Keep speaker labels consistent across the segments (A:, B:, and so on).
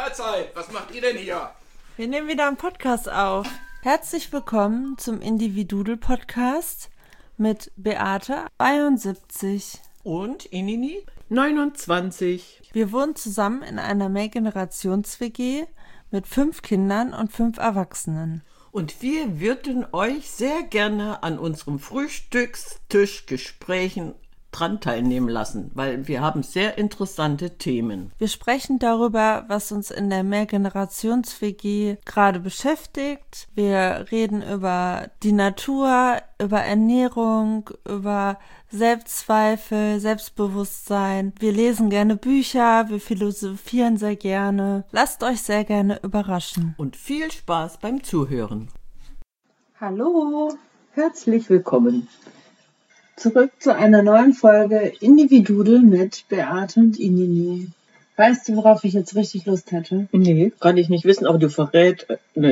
A: Mahlzeit, was macht ihr denn hier?
B: Wir nehmen wieder einen Podcast auf. Herzlich willkommen zum Individudel-Podcast mit Beate, 72.
C: Und Inini, 29.
B: Wir wohnen zusammen in einer Mehrgenerations-WG mit 5 Kindern und 5 Erwachsenen.
C: Und wir würden euch sehr gerne an unserem Frühstückstischgesprächen dran teilnehmen lassen, weil wir haben sehr interessante Themen.
B: Wir sprechen darüber, was uns in der Mehrgenerations-WG gerade beschäftigt. Wir reden über die Natur, über Ernährung, über Selbstzweifel, Selbstbewusstsein. Wir lesen gerne Bücher, wir philosophieren sehr gerne. Lasst euch sehr gerne überraschen.
C: Und viel Spaß beim Zuhören.
D: Hallo, herzlich willkommen. Zurück zu einer neuen Folge Individudel mit Beate und Inini. Weißt du, worauf ich jetzt richtig Lust hätte?
C: Nee, kann ich nicht wissen, aber du verrätst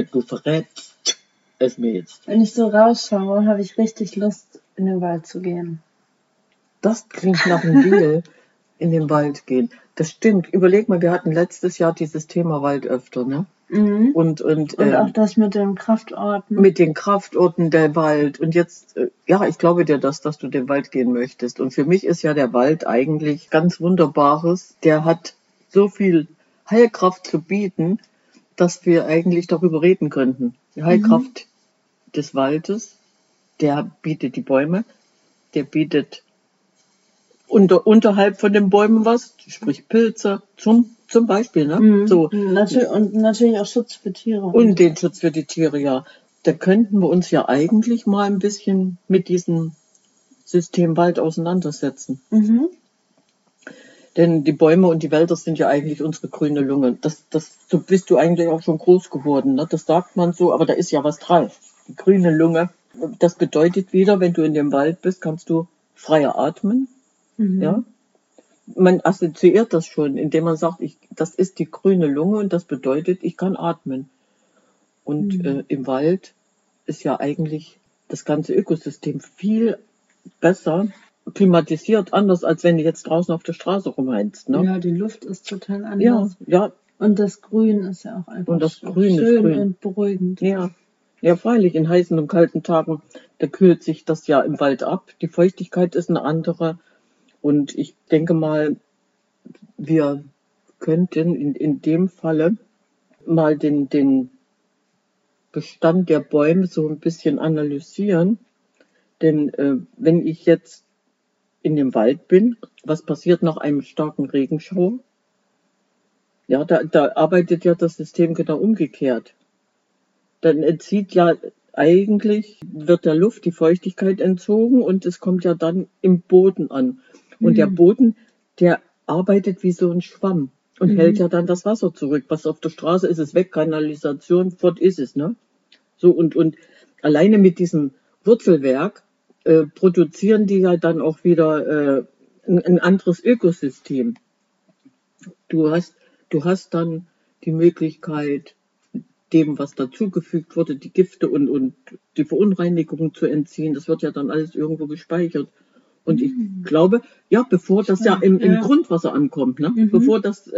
C: es mir jetzt.
D: Wenn ich so rausschaue, habe ich richtig Lust, in den Wald zu gehen.
C: Das klingt nach einem Deal, in den Wald gehen. Das stimmt. Überleg mal, wir hatten letztes Jahr dieses Thema Wald öfter, ne?
D: Mhm.
C: Und
D: auch das mit den Kraftorten.
C: Mit den Kraftorten der Wald. Und jetzt, ich glaube dir dass du den Wald gehen möchtest. Und für mich ist ja der Wald eigentlich ganz Wunderbares. Der hat so viel Heilkraft zu bieten, dass wir eigentlich darüber reden könnten. Die Heilkraft des Waldes, der bietet die Bäume, der bietet unterhalb von den Bäumen was, sprich Pilze, zum Beispiel, ne? So.
D: Und natürlich auch Schutz für Tiere.
C: Und den Schutz für die Tiere, ja. Da könnten wir uns ja eigentlich mal ein bisschen mit diesem System Wald auseinandersetzen.
D: Mhm.
C: Denn die Bäume und die Wälder sind ja eigentlich unsere grüne Lunge. So bist du eigentlich auch schon groß geworden, ne? Das sagt man so, aber da ist ja was dran. Die grüne Lunge. Das bedeutet wieder, wenn du in dem Wald bist, kannst du freier atmen.
D: Mhm.
C: Ja. Man assoziiert das schon, indem man sagt, das ist die grüne Lunge und das bedeutet, ich kann atmen. Und im Wald ist ja eigentlich das ganze Ökosystem viel besser klimatisiert, anders als wenn du jetzt draußen auf der Straße rumheinst. Ne?
D: Ja, die Luft ist total anders.
C: Ja.
D: Und das Grün ist ja auch einfach
C: Und das Grün ist
D: schön
C: grün.
D: und beruhigend.
C: Ja, freilich, in heißen und kalten Tagen, da kühlt sich das ja im Wald ab. Die Feuchtigkeit ist eine andere. Und ich denke mal, wir könnten in dem Falle mal den Bestand der Bäume so ein bisschen analysieren. Denn wenn ich jetzt in dem Wald bin, was passiert nach einem starken Regenschauer? Ja, da arbeitet ja das System genau umgekehrt. Dann wird der Luft die Feuchtigkeit entzogen und es kommt ja dann im Boden an. Und der Boden, der arbeitet wie so ein Schwamm und hält ja dann das Wasser zurück. Was auf der Straße ist weg, Kanalisation, fort ist es, ne? So, und alleine mit diesem Wurzelwerk produzieren die ja dann auch wieder ein anderes Ökosystem. Du hast dann die Möglichkeit, dem, was dazugefügt wurde, die Gifte und die Verunreinigungen zu entziehen. Das wird ja dann alles irgendwo gespeichert. Und ich glaube, bevor das im Grundwasser ankommt, ne? Bevor das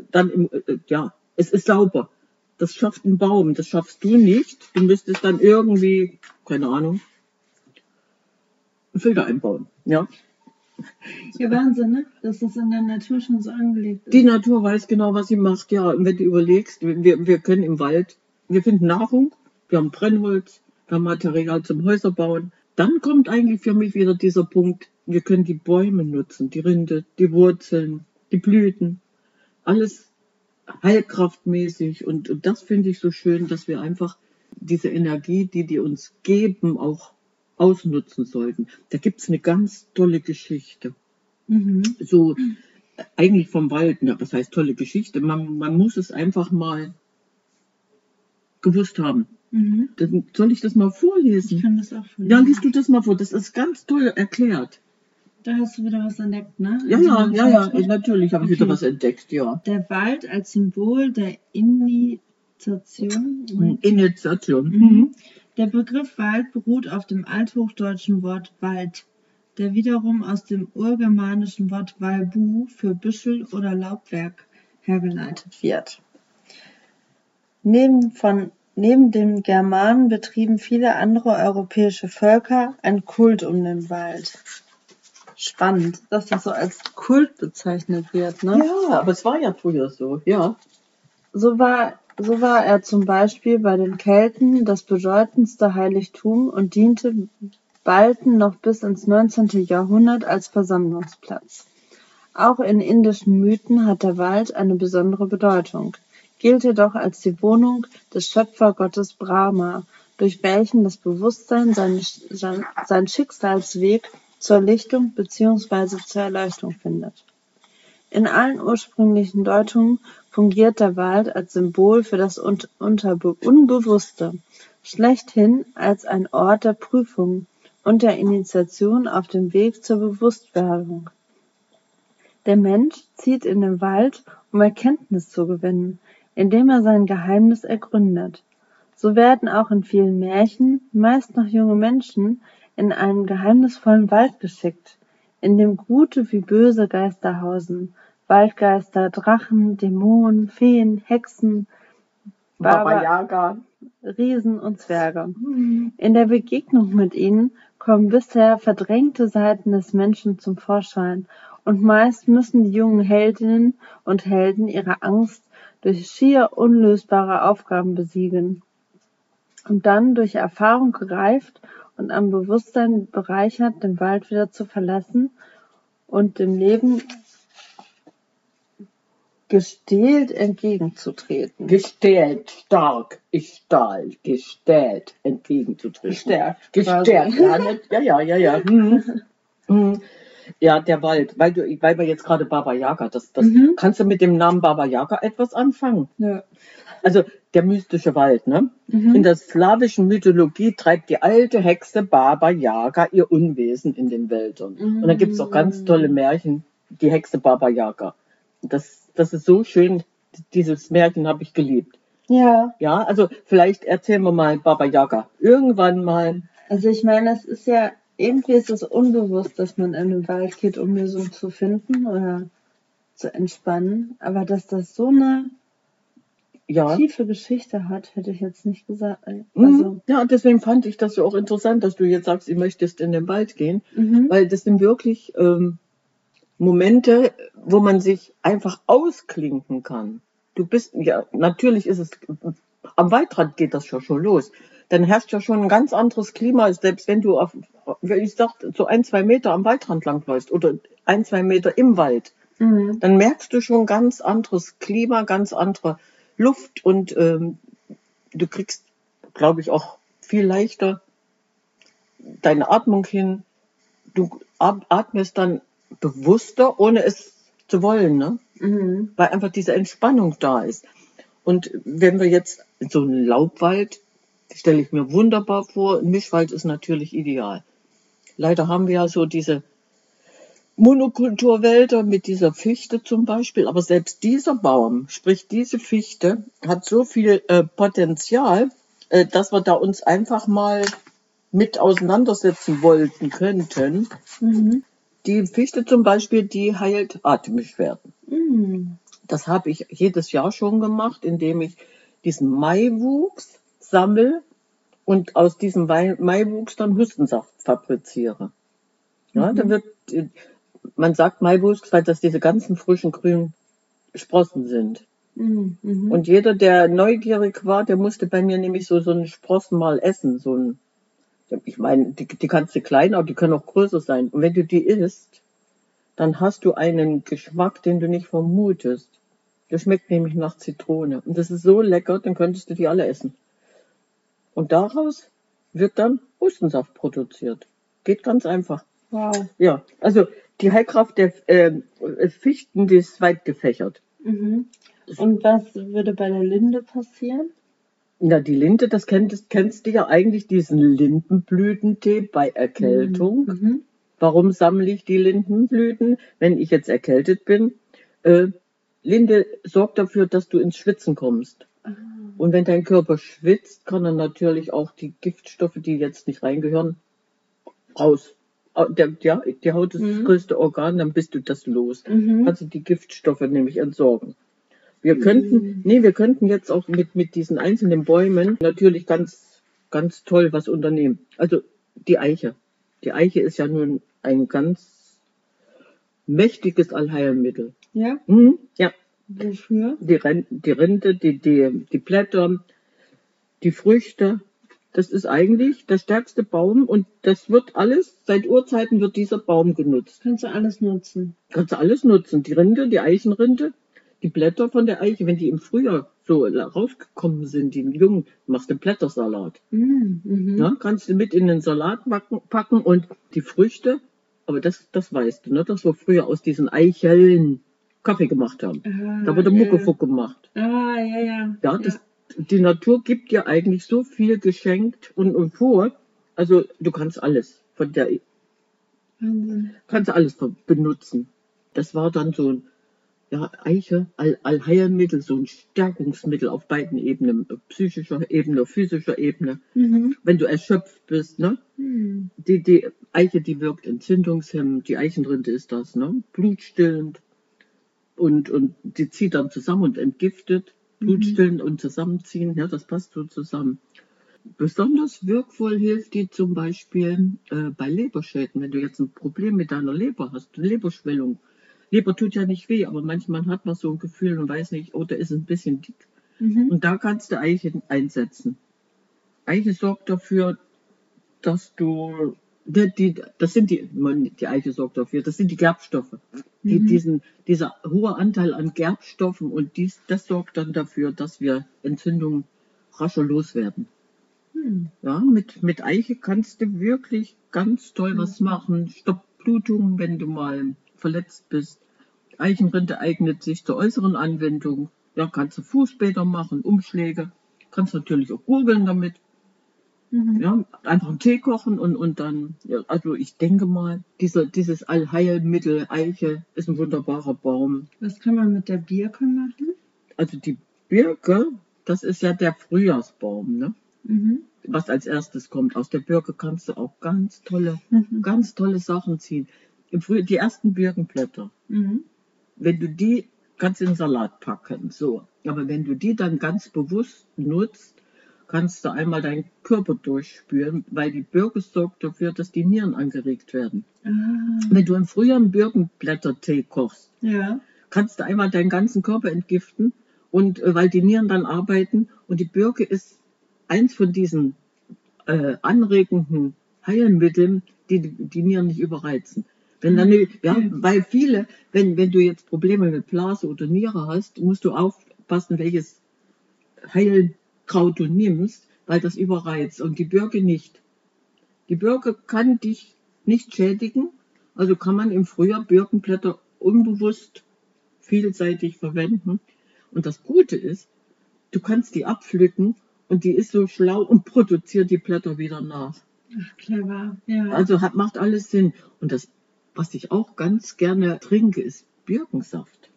C: es ist sauber. Das schafft ein Baum, das schaffst du nicht. Du müsstest dann irgendwie, keine Ahnung, einen Filter einbauen, ja.
D: Ja, Wahnsinn, ne? Dass das in der Natur schon so angelegt ist.
C: Die Natur weiß genau, was sie macht, ja. Und wenn du überlegst, wir können im Wald, wir finden Nahrung, wir haben Brennholz, wir haben Material zum Häuserbauen. Dann kommt eigentlich für mich wieder dieser Punkt, wir können die Bäume nutzen, die Rinde, die Wurzeln, die Blüten, alles heilkraftmäßig. Und das finde ich so schön, dass wir einfach diese Energie, die uns geben, auch ausnutzen sollten. Da gibt's eine ganz tolle Geschichte. So, eigentlich vom Wald, ne? Was heißt tolle Geschichte? Man muss es einfach mal gewusst haben. Dann soll ich das mal vorlesen?
D: Ich kann das auch vorlesen.
C: Ja, liest du das mal vor. Das ist ganz toll erklärt.
D: Da hast du wieder was entdeckt, ne?
C: Ja, natürlich habe ich wieder was entdeckt, ja.
D: Der Wald als Symbol der Initiation. Der Begriff Wald beruht auf dem althochdeutschen Wort Wald, der wiederum aus dem urgermanischen Wort Walbu für Büschel oder Laubwerk hergeleitet wird. Neben den Germanen betrieben viele andere europäische Völker einen Kult um den Wald. Spannend, dass das so als Kult bezeichnet wird, ne?
C: Ja, aber es war ja früher so, ja.
D: So war er zum Beispiel bei den Kelten das bedeutendste Heiligtum und diente bald noch bis ins 19. Jahrhundert als Versammlungsplatz. Auch in indischen Mythen hat der Wald eine besondere Bedeutung, gilt jedoch als die Wohnung des Schöpfergottes Brahma, durch welchen das Bewusstsein seinen Schicksalsweg zur Lichtung bzw. zur Erleuchtung findet. In allen ursprünglichen Deutungen fungiert der Wald als Symbol für das Unbewusste, schlechthin als ein Ort der Prüfung und der Initiation auf dem Weg zur Bewusstwerdung. Der Mensch zieht in den Wald, um Erkenntnis zu gewinnen, indem er sein Geheimnis ergründet. So werden auch in vielen Märchen meist noch junge Menschen in einen geheimnisvollen Wald geschickt, in dem gute wie böse Geister hausen, Waldgeister, Drachen, Dämonen, Feen, Hexen,
C: Baba Yaga.
D: Riesen und Zwerge. In der Begegnung mit ihnen kommen bisher verdrängte Seiten des Menschen zum Vorschein und meist müssen die jungen Heldinnen und Helden ihre Angst durch schier unlösbare Aufgaben besiegen und dann durch Erfahrung gereift und am Bewusstsein bereichert, den Wald wieder zu verlassen und dem Leben gestählt entgegenzutreten.
C: Gestählt, stark, gestählt entgegenzutreten.
D: Gestärkt.
C: Ja. Ja, der Wald, weil wir jetzt gerade Baba Yaga, das kannst du mit dem Namen Baba Yaga etwas anfangen?
D: Ja.
C: Also der mystische Wald, ne? In der slawischen Mythologie treibt die alte Hexe Baba Yaga ihr Unwesen in den Wäldern. Und da gibt's auch ganz tolle Märchen, die Hexe Baba Yaga. Das ist so schön, dieses Märchen habe ich geliebt.
D: Ja.
C: Ja, also vielleicht erzählen wir mal Baba Yaga. Irgendwann mal.
D: Also ich meine, es ist ja, irgendwie ist es unbewusst, dass man in den Wald geht, um Lösungen zu finden oder zu entspannen. Aber dass das so eine tiefe Geschichte hat, hätte ich jetzt nicht gesagt. Also,
C: ja, und deswegen fand ich das so auch interessant, dass du jetzt sagst, du möchtest in den Wald gehen, weil das sind wirklich Momente, wo man sich einfach ausklinken kann. Du bist, ja, natürlich ist es, am Waldrand geht das schon los. Dann herrscht ja schon ein ganz anderes Klima, selbst wenn du ich sag, so 1-2 Meter am Waldrand langläufst oder 1-2 Meter im Wald. Dann merkst du schon ganz anderes Klima, ganz andere Luft und du kriegst, glaube ich, auch viel leichter deine Atmung hin. Du atmest dann bewusster, ohne es zu wollen, ne? Weil einfach diese Entspannung da ist. Und wenn wir jetzt so einen Laubwald, stelle ich mir wunderbar vor, ein Mischwald ist natürlich ideal. Leider haben wir ja so diese Monokulturwälder mit dieser Fichte zum Beispiel, aber selbst dieser Baum, sprich diese Fichte, hat so viel Potenzial, dass wir da uns einfach mal mit auseinandersetzen könnten. Die Fichte zum Beispiel, die heilt Atembeschwerden. Das habe ich jedes Jahr schon gemacht, indem ich diesen Maiwuchs sammle und aus diesem Maiwuchs dann Hustensaft fabriziere. Ja, da wird, man sagt Maiwuchs, weil das diese ganzen frischen grünen Sprossen sind. Und jeder, der neugierig war, der musste bei mir nämlich so einen Sprossen mal essen, ich meine, die kannst du klein, aber die können auch größer sein. Und wenn du die isst, dann hast du einen Geschmack, den du nicht vermutest. Der schmeckt nämlich nach Zitrone. Und das ist so lecker, dann könntest du die alle essen. Und daraus wird dann Hustensaft produziert. Geht ganz einfach.
D: wow.
C: Ja, also die Heilkraft der Fichten, die ist weit gefächert.
D: Und was würde bei der Linde passieren?
C: Ja, die Linde, das kennst du ja eigentlich, diesen Lindenblütentee bei Erkältung. Warum sammle ich die Lindenblüten, wenn ich jetzt erkältet bin? Linde sorgt dafür, dass du ins Schwitzen kommst. Und wenn dein Körper schwitzt, kann er natürlich auch die Giftstoffe, die jetzt nicht reingehören, raus. Die Haut ist das größte Organ, dann bist du das los. Also die Giftstoffe nämlich entsorgen. Wir könnten jetzt auch mit diesen einzelnen Bäumen natürlich ganz, ganz toll was unternehmen. Also die Eiche. Die Eiche ist ja nun ein ganz mächtiges Allheilmittel.
D: Ja?
C: Ja,
D: Wofür?
C: die Rinde, die Blätter, die Früchte. Das ist eigentlich der stärkste Baum und das wird alles, seit Urzeiten wird dieser Baum genutzt.
D: Kannst du alles nutzen.
C: Kannst du alles nutzen. Die Rinde, die Eichenrinde, die Blätter von der Eiche, wenn die im Frühjahr so rausgekommen sind, die jungen, machst du Blättersalat. Ja, kannst du mit in den Salat packen und die Früchte, aber das weißt du, ne? Das wir früher aus diesen Eicheln Kaffee gemacht haben. Da wurde Muckefuck gemacht.
D: Ja.
C: Ja, die Natur gibt dir eigentlich so viel geschenkt und vor. Also du kannst alles von der
D: Wahnsinn.
C: kannst du alles benutzen. Das war dann so ein Eiche, Allheilmittel, so ein Stärkungsmittel auf beiden Ebenen, psychischer Ebene, physischer Ebene. Wenn du erschöpft bist, ne? Die Eiche, die wirkt entzündungshemmend, die Eichenrinde ist das, ne? Blutstillend und die zieht dann zusammen und entgiftet. Blutstillend und zusammenziehen, ja, das passt so zusammen. Besonders wirkvoll hilft die zum Beispiel bei Leberschäden. Wenn du jetzt ein Problem mit deiner Leber hast, eine Leberschwellung. Leber tut ja nicht weh, aber manchmal hat man so ein Gefühl und weiß nicht, oh, da ist ein bisschen dick. Und da kannst du Eiche einsetzen. Eiche sorgt dafür, dass du, die Eiche sorgt dafür, das sind die Gerbstoffe. Dieser hohe Anteil an Gerbstoffen und das sorgt dann dafür, dass wir Entzündungen rascher loswerden. Ja, mit Eiche kannst du wirklich ganz toll was machen. Stoppt Blutungen, wenn du mal verletzt bist. Eichenrinde eignet sich zur äußeren Anwendung. Ja, kannst du Fußbäder machen, Umschläge. Kannst natürlich auch gurgeln damit. Ja, einfach einen Tee kochen und dann, ja, also ich denke mal, dieses Allheilmittel Eiche ist ein wunderbarer Baum.
D: Was kann man mit der Birke machen?
C: Also die Birke, das ist ja der Frühjahrsbaum, ne? Was als erstes kommt. Aus der Birke kannst du auch ganz tolle Sachen ziehen. Die ersten Birkenblätter, wenn du die kannst in den Salat packen, so. Aber wenn du die dann ganz bewusst nutzt, kannst du einmal deinen Körper durchspüren, weil die Birke sorgt dafür, dass die Nieren angeregt werden. Wenn du im Frühjahr einen Birkenblättertee kochst, kannst du einmal deinen ganzen Körper entgiften und weil die Nieren dann arbeiten und die Birke ist eins von diesen anregenden Heilmitteln, die die Nieren nicht überreizen. Wenn dann, weil viele, wenn du jetzt Probleme mit Blase oder Niere hast, musst du aufpassen, welches Heilkraut du nimmst, weil das überreizt und die Birke nicht. Die Birke kann dich nicht schädigen, also kann man im Frühjahr Birkenblätter unbewusst vielseitig verwenden. Und das Gute ist, du kannst die abpflücken und die ist so schlau und produziert die Blätter wieder nach.
D: Ach, clever, ja.
C: Also macht alles Sinn. Und das, was ich auch ganz gerne trinke, ist Birkensaft.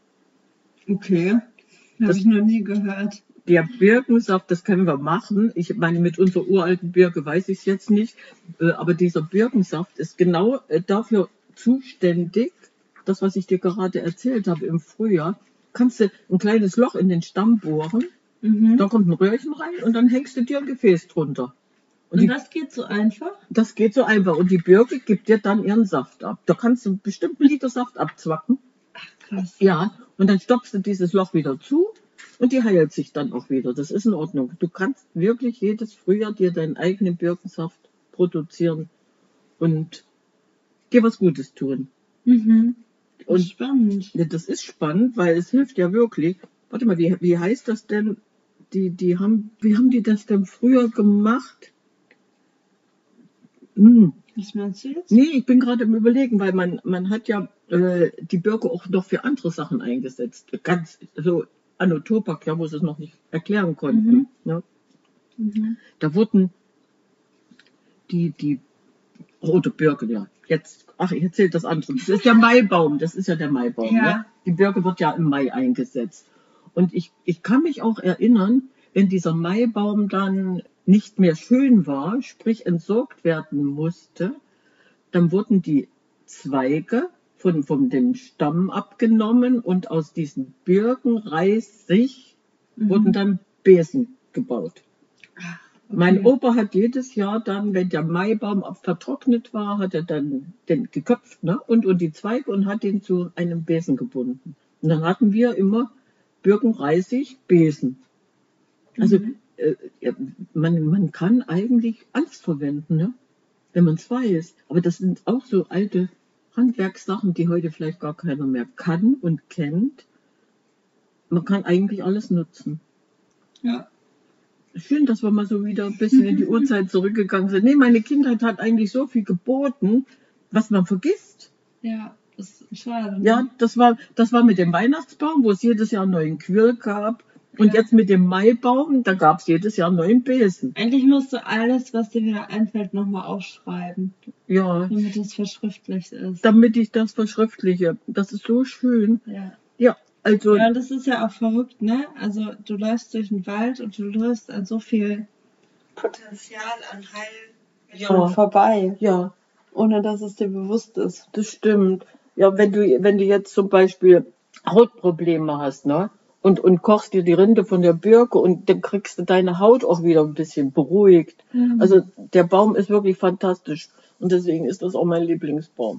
D: Okay, habe ich noch nie gehört.
C: Der Birkensaft, das können wir machen. Ich meine, mit unserer uralten Birke weiß ich es jetzt nicht. Aber dieser Birkensaft ist genau dafür zuständig, das, was ich dir gerade erzählt habe im Frühjahr. Kannst du ein kleines Loch in den Stamm bohren, da kommt ein Röhrchen rein und dann hängst du dir ein Gefäß drunter.
D: Und das geht so einfach?
C: Das geht so einfach. Und die Birke gibt dir dann ihren Saft ab. Da kannst du bestimmt einen Liter Saft abzwacken.
D: Ach, krass.
C: Ja, und dann stopfst du dieses Loch wieder zu und die heilt sich dann auch wieder. Das ist in Ordnung. Du kannst wirklich jedes Frühjahr dir deinen eigenen Birkensaft produzieren und dir was Gutes tun. Und
D: spannend.
C: Ja, das ist spannend, weil es hilft ja wirklich. Warte mal, wie heißt das denn? Wie haben die das denn früher gemacht?
D: Was meinst du jetzt?
C: Nee, ich bin gerade im Überlegen, weil man hat ja die Birke auch noch für andere Sachen eingesetzt. Ganz so Anno Tobak, ja, wo sie es noch nicht erklären konnten. Ne? Da wurden die rote Birke, ja. Jetzt, ich erzähle das andere. Das ist der Maibaum, das ist ja der Maibaum.
D: Ja.
C: Ne? Die Birke wird ja im Mai eingesetzt. Und ich kann mich auch erinnern, wenn dieser Maibaum dann nicht mehr schön war, sprich entsorgt werden musste, dann wurden die Zweige von dem Stamm abgenommen und aus diesen Birkenreisig wurden dann Besen gebaut. Mein Opa hat jedes Jahr dann, wenn der Maibaum vertrocknet war, hat er dann den geköpft, ne? und die Zweige und hat ihn zu einem Besen gebunden. Und dann hatten wir immer Birkenreisig, Besen. Also man kann eigentlich alles verwenden, ne? wenn man es weiß. Aber das sind auch so alte Handwerkssachen, die heute vielleicht gar keiner mehr kann und kennt. Man kann eigentlich alles nutzen.
D: Ja.
C: Schön, dass wir mal so wieder ein bisschen in die Urzeit zurückgegangen sind. Nee, meine Kindheit hat eigentlich so viel geboten, was man vergisst.
D: Ja, das ist schade. Ne?
C: Ja, das war mit dem Weihnachtsbaum, wo es jedes Jahr einen neuen Quirl gab. Und jetzt mit dem Maibaum, da gab es jedes Jahr einen neuen Besen.
D: Eigentlich musst du alles, was dir wieder einfällt, nochmal aufschreiben.
C: Ja.
D: Damit es verschriftlicht ist.
C: Damit ich das verschriftliche. Das ist so schön.
D: Ja.
C: Ja, also.
D: Ja, das ist ja auch verrückt, ne? Also du läufst durch den Wald und du läufst an so viel Potenzial an Heilmitteln vorbei.
C: Ja.
D: Ohne dass es dir bewusst ist.
C: Das stimmt. Ja, wenn du jetzt zum Beispiel Hautprobleme hast, ne? Und kochst dir die Rinde von der Birke und dann kriegst du deine Haut auch wieder ein bisschen beruhigt. Also der Baum ist wirklich fantastisch. Und deswegen ist das auch mein Lieblingsbaum.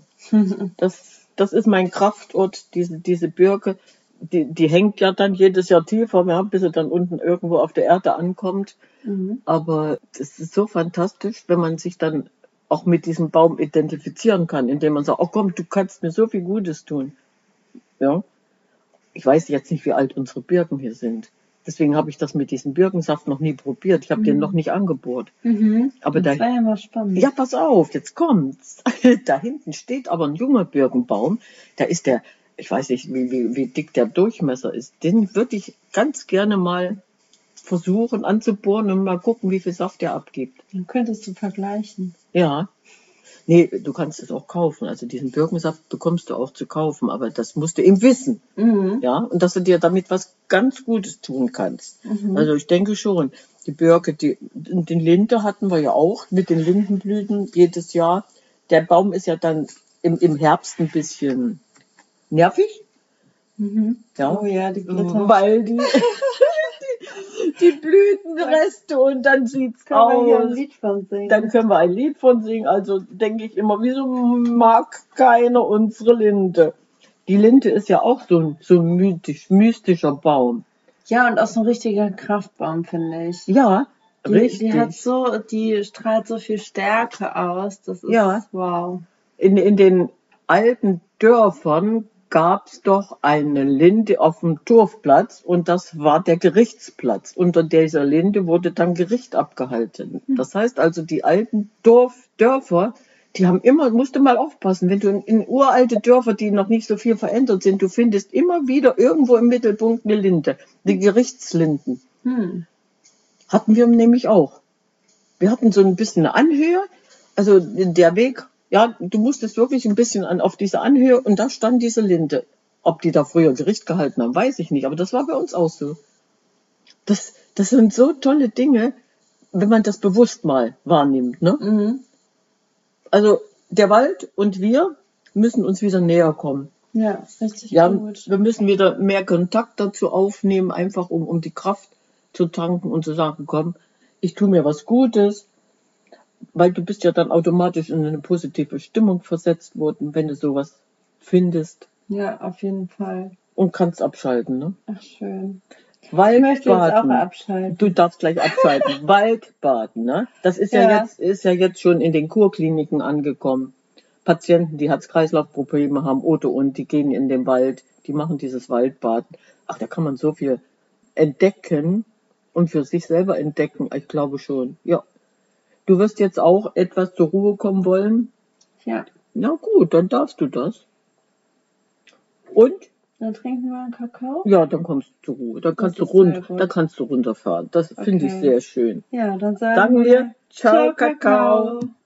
C: Das ist mein Kraftort, diese Birke. Die hängt ja dann jedes Jahr tiefer, ja, bis sie dann unten irgendwo auf der Erde ankommt. Aber es ist so fantastisch, wenn man sich dann auch mit diesem Baum identifizieren kann, indem man sagt, oh komm, du kannst mir so viel Gutes tun. Ja. Ich weiß jetzt nicht, wie alt unsere Birken hier sind. Deswegen habe ich das mit diesem Birkensaft noch nie probiert. Ich habe den noch nicht angebohrt. Aber
D: das war ja mal spannend.
C: Ja, pass auf, jetzt kommt's. Da hinten steht aber ein junger Birkenbaum. Da ist der, ich weiß nicht, wie dick der Durchmesser ist. Den würde ich ganz gerne mal versuchen anzubohren und mal gucken, wie viel Saft der abgibt.
D: Dann könntest du vergleichen.
C: Ja. Nee, du kannst es auch kaufen. Also diesen Birkensaft bekommst du auch zu kaufen, aber das musst du eben wissen. Ja, und dass du dir damit was ganz Gutes tun kannst. Also ich denke schon, die Birke, den Linde hatten wir ja auch mit den Lindenblüten jedes Jahr. Der Baum ist ja dann im Herbst ein bisschen nervig. Ja,
D: Oh ja, die Blätter.
C: weil die Blütenreste und dann sieht's
D: Können wir hier ein
C: aus.
D: Lied von singen?
C: Dann können wir ein Lied von singen. Also denke ich immer, wieso mag keiner unsere Linde? Die Linde ist ja auch so ein mystischer Baum.
D: Ja, und auch so ein richtiger Kraftbaum, finde ich.
C: Ja, richtig.
D: Die strahlt so viel Stärke aus. Das ist wow.
C: In den alten Dörfern gab's doch eine Linde auf dem Dorfplatz und das war der Gerichtsplatz. Unter dieser Linde wurde dann Gericht abgehalten. Das heißt also, die alten Dörfer, die haben immer, musst du mal aufpassen, wenn du in uralte Dörfer, die noch nicht so viel verändert sind, du findest immer wieder irgendwo im Mittelpunkt eine Linde, die Gerichtslinden. Hatten wir nämlich auch. Wir hatten so ein bisschen eine Anhöhe, also der Weg. Ja, du musstest wirklich ein bisschen auf diese Anhöhe und da stand diese Linde. Ob die da früher Gericht gehalten haben, weiß ich nicht, aber das war bei uns auch so. Das sind so tolle Dinge, wenn man das bewusst mal wahrnimmt, ne? Also der Wald und wir müssen uns wieder näher kommen.
D: Ja, richtig gut.
C: Wir müssen wieder mehr Kontakt dazu aufnehmen, einfach um die Kraft zu tanken und zu sagen, komm, ich tue mir was Gutes. Weil du bist ja dann automatisch in eine positive Stimmung versetzt worden, wenn du sowas findest.
D: Ja, auf jeden Fall.
C: Und kannst abschalten, ne?
D: Ach, schön.
C: Waldbaden.
D: Ich möchte jetzt auch abschalten.
C: Du darfst gleich abschalten. Waldbaden, ne? Das ist ist ja jetzt schon in den Kurkliniken angekommen. Patienten, die Herz-Kreislauf-Probleme haben und die gehen in den Wald, die machen dieses Waldbaden. Ach, da kann man so viel entdecken und für sich selber entdecken. Ich glaube schon, ja. Du wirst jetzt auch etwas zur Ruhe kommen wollen?
D: Ja.
C: Na gut, dann darfst du das. Und?
D: Dann trinken wir einen Kakao?
C: Ja, dann kommst du zur Ruhe. Dann kannst du runterfahren. Das finde ich sehr schön.
D: Ja, dann sagen wir
C: Ciao, Kakao.